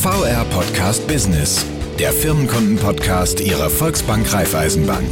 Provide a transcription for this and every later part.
VR Podcast Business, der Firmenkunden-Podcast Ihrer Volksbank Raiffeisenbank.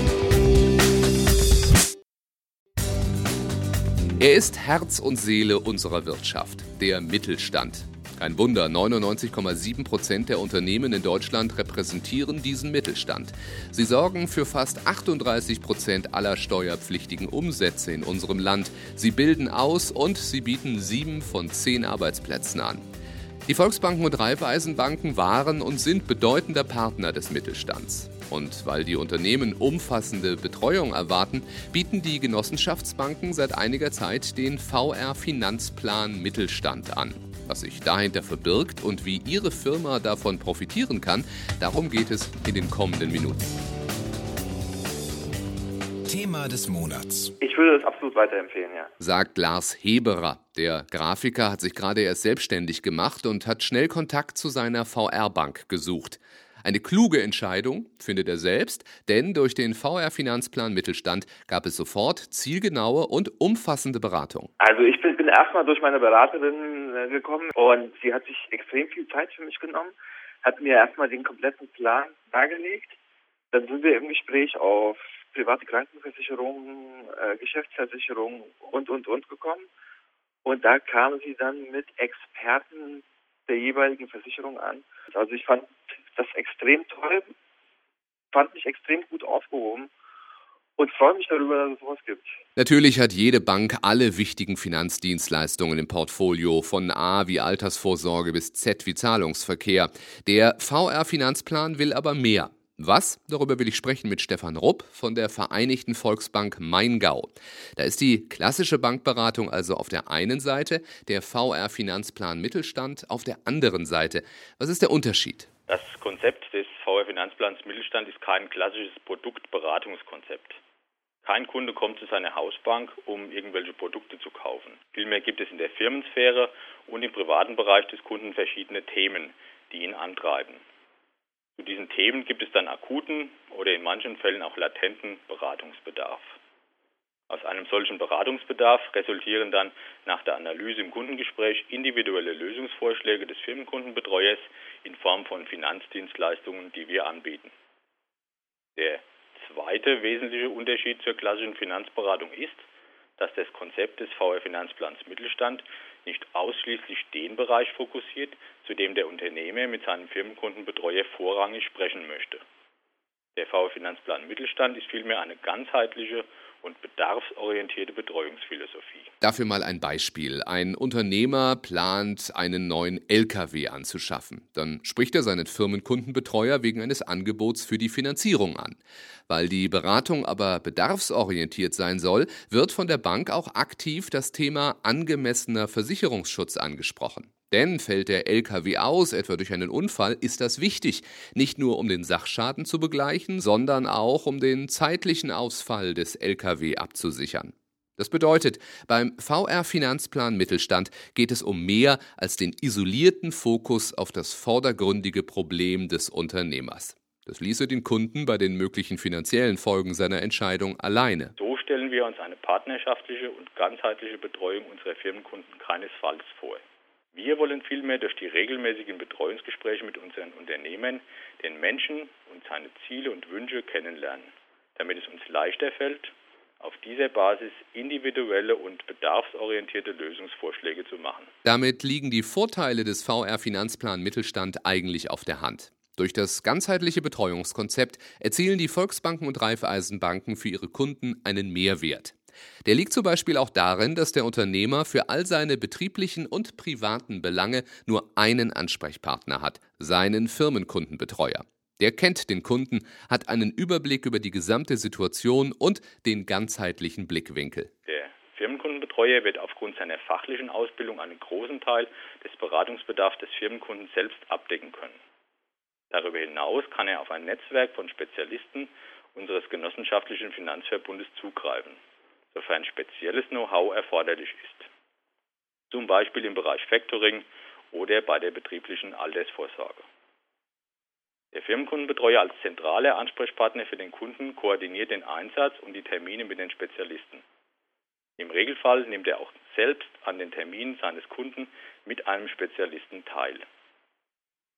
Er ist Herz und Seele unserer Wirtschaft, der Mittelstand. Kein Wunder, 99,7% der Unternehmen in Deutschland repräsentieren diesen Mittelstand. Sie sorgen für fast 38% aller steuerpflichtigen Umsätze in unserem Land. Sie bilden aus und sie bieten 7 von 10 Arbeitsplätzen an. Die Volksbanken und Raiffeisenbanken waren und sind bedeutender Partner des Mittelstands. Und weil die Unternehmen umfassende Betreuung erwarten, bieten die Genossenschaftsbanken seit einiger Zeit den VR-Finanzplan Mittelstand an. Was sich dahinter verbirgt und wie Ihre Firma davon profitieren kann, darum geht es in den kommenden Minuten. Thema des Monats. Ich würde das absolut weiterempfehlen, ja. Sagt Lars Heberer. Der Grafiker hat sich gerade erst selbstständig gemacht und hat schnell Kontakt zu seiner VR-Bank gesucht. Eine kluge Entscheidung, findet er selbst, denn durch den VR-Finanzplan Mittelstand gab es sofort zielgenaue und umfassende Beratung. Also ich bin erstmal durch meine Beraterin gekommen und sie hat sich extrem viel Zeit für mich genommen, hat mir erstmal den kompletten Plan dargelegt. Dann sind wir im Gespräch auf private Krankenversicherungen, Geschäftsversicherungen und gekommen. Und da kamen sie dann mit Experten der jeweiligen Versicherung an. Also ich fand das extrem toll, fand mich extrem gut aufgehoben und freue mich darüber, dass es sowas gibt. Natürlich hat jede Bank alle wichtigen Finanzdienstleistungen im Portfolio, von A wie Altersvorsorge bis Z wie Zahlungsverkehr. Der VR-Finanzplan will aber mehr. Was? Darüber will ich sprechen mit Stefan Rupp von der Vereinigten Volksbank Main-Gau. Da ist die klassische Bankberatung also auf der einen Seite, der VR-Finanzplan Mittelstand auf der anderen Seite. Was ist der Unterschied? Das Konzept des VR-Finanzplans Mittelstand ist kein klassisches Produktberatungskonzept. Kein Kunde kommt zu seiner Hausbank, um irgendwelche Produkte zu kaufen. Vielmehr gibt es in der Firmensphäre und im privaten Bereich des Kunden verschiedene Themen, die ihn antreiben. Zu diesen Themen gibt es dann akuten oder in manchen Fällen auch latenten Beratungsbedarf. Aus einem solchen Beratungsbedarf resultieren dann nach der Analyse im Kundengespräch individuelle Lösungsvorschläge des Firmenkundenbetreuers in Form von Finanzdienstleistungen, die wir anbieten. Der zweite wesentliche Unterschied zur klassischen Finanzberatung ist, dass das Konzept des VR-Finanzplans Mittelstand nicht ausschließlich den Bereich fokussiert, zu dem der Unternehmer mit seinem Firmenkundenbetreuer vorrangig sprechen möchte. Der VR-Finanzplan Mittelstand ist vielmehr eine ganzheitliche und bedarfsorientierte Betreuungsphilosophie. Dafür mal ein Beispiel. Ein Unternehmer plant, einen neuen LKW anzuschaffen. Dann spricht er seinen Firmenkundenbetreuer wegen eines Angebots für die Finanzierung an. Weil die Beratung aber bedarfsorientiert sein soll, wird von der Bank auch aktiv das Thema angemessener Versicherungsschutz angesprochen. Denn fällt der LKW aus, etwa durch einen Unfall, ist das wichtig. Nicht nur um den Sachschaden zu begleichen, sondern auch um den zeitlichen Ausfall des LKW abzusichern. Das bedeutet, beim VR-Finanzplan Mittelstand geht es um mehr als den isolierten Fokus auf das vordergründige Problem des Unternehmers. Das ließe den Kunden bei den möglichen finanziellen Folgen seiner Entscheidung alleine. So stellen wir uns eine partnerschaftliche und ganzheitliche Betreuung unserer Firmenkunden keinesfalls vor. Wir wollen vielmehr durch die regelmäßigen Betreuungsgespräche mit unseren Unternehmern den Menschen und seine Ziele und Wünsche kennenlernen, damit es uns leichter fällt, auf dieser Basis individuelle und bedarfsorientierte Lösungsvorschläge zu machen. Damit liegen die Vorteile des VR-Finanzplan Mittelstand eigentlich auf der Hand. Durch das ganzheitliche Betreuungskonzept erzielen die Volksbanken und Raiffeisenbanken für ihre Kunden einen Mehrwert. Der liegt zum Beispiel auch darin, dass der Unternehmer für all seine betrieblichen und privaten Belange nur einen Ansprechpartner hat, seinen Firmenkundenbetreuer. Der kennt den Kunden, hat einen Überblick über die gesamte Situation und den ganzheitlichen Blickwinkel. Der Firmenkundenbetreuer wird aufgrund seiner fachlichen Ausbildung einen großen Teil des Beratungsbedarfs des Firmenkunden selbst abdecken können. Darüber hinaus kann er auf ein Netzwerk von Spezialisten unseres genossenschaftlichen Finanzverbundes zugreifen, sofern spezielles Know-how erforderlich ist. Zum Beispiel im Bereich Factoring oder bei der betrieblichen Altersvorsorge. Der Firmenkundenbetreuer als zentraler Ansprechpartner für den Kunden koordiniert den Einsatz und die Termine mit den Spezialisten. Im Regelfall nimmt er auch selbst an den Terminen seines Kunden mit einem Spezialisten teil.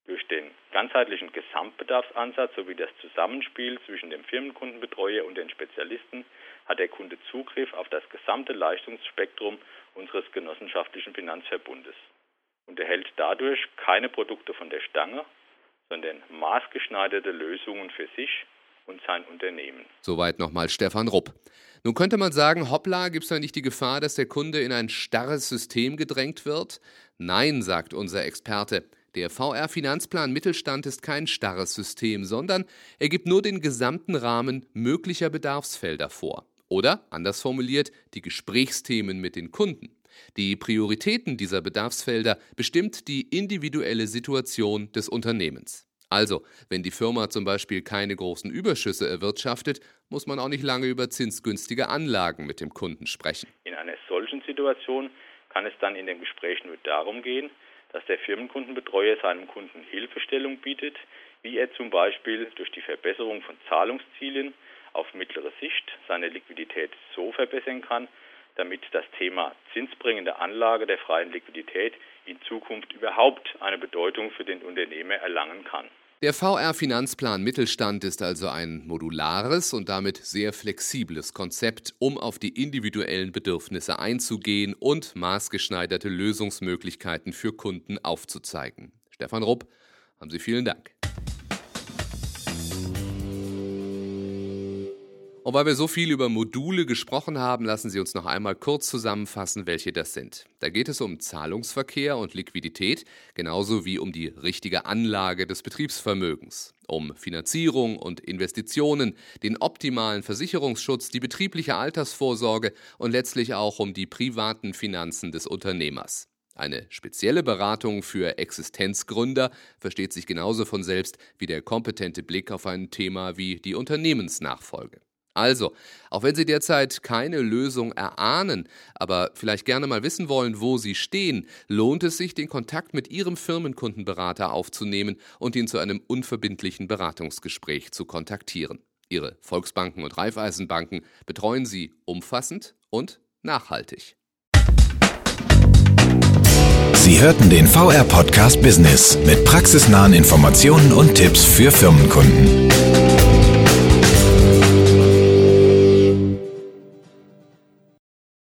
Durch den ganzheitlichen Gesamtbedarfsansatz sowie das Zusammenspiel zwischen dem Firmenkundenbetreuer und den Spezialisten hat der Kunde Zugriff auf das gesamte Leistungsspektrum unseres genossenschaftlichen Finanzverbundes und erhält dadurch keine Produkte von der Stange, sondern maßgeschneiderte Lösungen für sich und sein Unternehmen. Soweit nochmal Stefan Rupp. Nun könnte man sagen, hoppla, gibt es da nicht die Gefahr, dass der Kunde in ein starres System gedrängt wird? Nein, sagt unser Experte. Der VR-Finanzplan Mittelstand ist kein starres System, sondern er gibt nur den gesamten Rahmen möglicher Bedarfsfelder vor. Oder, anders formuliert, die Gesprächsthemen mit den Kunden. Die Prioritäten dieser Bedarfsfelder bestimmt die individuelle Situation des Unternehmens. Also, wenn die Firma zum Beispiel keine großen Überschüsse erwirtschaftet, muss man auch nicht lange über zinsgünstige Anlagen mit dem Kunden sprechen. In einer solchen Situation kann es dann in dem Gespräch nur darum gehen, dass der Firmenkundenbetreuer seinem Kunden Hilfestellung bietet, wie er zum Beispiel durch die Verbesserung von Zahlungszielen auf mittlere Sicht seine Liquidität so verbessern kann, damit das Thema zinsbringende Anlage der freien Liquidität in Zukunft überhaupt eine Bedeutung für den Unternehmer erlangen kann. Der VR-Finanzplan Mittelstand ist also ein modulares und damit sehr flexibles Konzept, um auf die individuellen Bedürfnisse einzugehen und maßgeschneiderte Lösungsmöglichkeiten für Kunden aufzuzeigen. Stefan Rupp, haben Sie vielen Dank. Und weil wir so viel über Module gesprochen haben, lassen Sie uns noch einmal kurz zusammenfassen, welche das sind. Da geht es um Zahlungsverkehr und Liquidität, genauso wie um die richtige Anlage des Betriebsvermögens, um Finanzierung und Investitionen, den optimalen Versicherungsschutz, die betriebliche Altersvorsorge und letztlich auch um die privaten Finanzen des Unternehmers. Eine spezielle Beratung für Existenzgründer versteht sich genauso von selbst wie der kompetente Blick auf ein Thema wie die Unternehmensnachfolge. Also, auch wenn Sie derzeit keine Lösung erahnen, aber vielleicht gerne mal wissen wollen, wo Sie stehen, lohnt es sich, den Kontakt mit Ihrem Firmenkundenberater aufzunehmen und ihn zu einem unverbindlichen Beratungsgespräch zu kontaktieren. Ihre Volksbanken und Raiffeisenbanken betreuen Sie umfassend und nachhaltig. Sie hörten den VR-Podcast Business mit praxisnahen Informationen und Tipps für Firmenkunden.